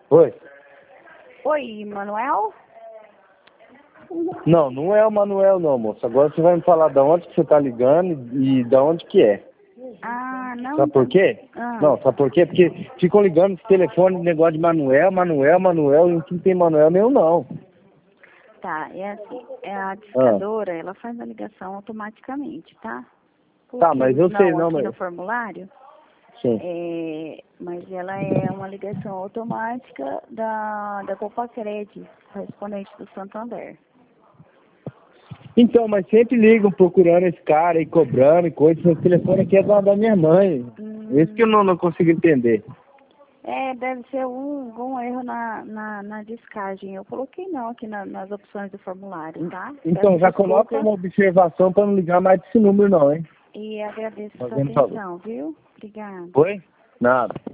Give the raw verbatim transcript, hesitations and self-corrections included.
Oi? Oi, Manuel? Não, não é o Manuel não, moço. Agora você vai me falar de onde que você tá ligando e de onde que é. Ah, não. Sabe por quê? Ah. Não, sabe por quê? Porque ficam ligando esse telefone, negócio de Manuel, Manuel, Manuel, e não tem Manuel nenhum não. Tá, é assim, é a discadora, ah. ela faz a ligação automaticamente, tá? Porque tá, mas eu não, sei, não, aqui mas... no formulário, Sim. é, mas ela é uma ligação automática da, da Copacred, correspondente do Santander. Então, mas sempre ligam procurando esse cara aí, cobrando e coisa. Esse telefone aqui é da, da minha mãe. Hum. Esse que eu não, não consigo entender. É, deve ser um, algum erro na, na, na descagem. Eu coloquei não aqui na, nas opções do formulário, tá? Então, Peço já desculpa. coloca uma observação para não ligar mais desse número não, hein? E agradeço a sua Fazendo atenção, favor. viu? Obrigada. Oi? Nada.